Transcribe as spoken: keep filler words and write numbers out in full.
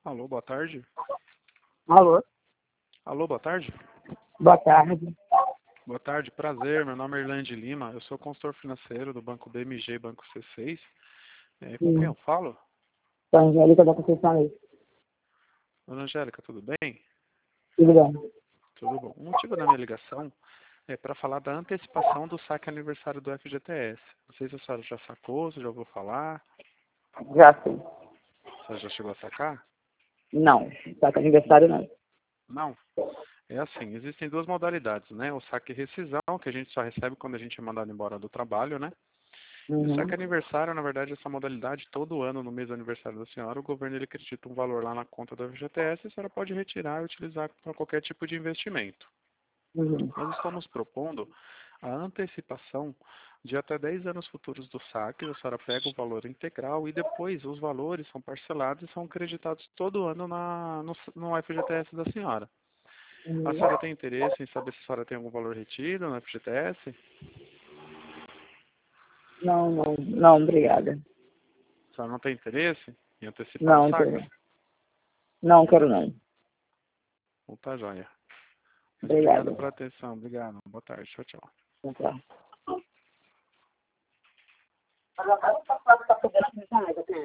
Alô, boa tarde. Alô, Alô, boa tarde. boa tarde. Boa tarde, prazer. Meu nome é Irlande Lima. Eu sou consultor financeiro do Banco B M G, Banco C seis. É, com quem eu Sim, falo? sou Angélica da Conceição aí. Dona Angélica, tudo bem? Tudo bem? Tudo bom. O motivo da minha ligação é para falar da antecipação do saque aniversário do F G T S. Não sei se a senhora já sacou, se já ouviu falar. Já sei. A senhora já chegou a sacar? Não, tá com aniversário não. Não. É assim, existem duas modalidades, né? O saque rescisão, que a gente só recebe quando a gente é mandado embora do trabalho, né? E o Uhum. saque aniversário, na verdade, essa modalidade, todo ano, no mês do aniversário da senhora, o governo ele acredita um valor lá na conta do F G T S e a senhora pode retirar e utilizar para qualquer tipo de investimento. Uhum. Nós estamos propondo a antecipação de até dez anos futuros do saque, a senhora pega o valor integral e depois os valores são parcelados e são creditados todo ano na, no, no F G T S da senhora. A Uhum. senhora tem interesse em saber se a senhora tem algum valor retido no F G T S? Não, não, não, obrigada. A senhora não tem interesse em antecipar o Não, saque? quero. Não, quero não. Então tá joia. Mas obrigado Obrigada. pela atenção. Obrigado. Boa tarde. Tchau, tchau. Tchau.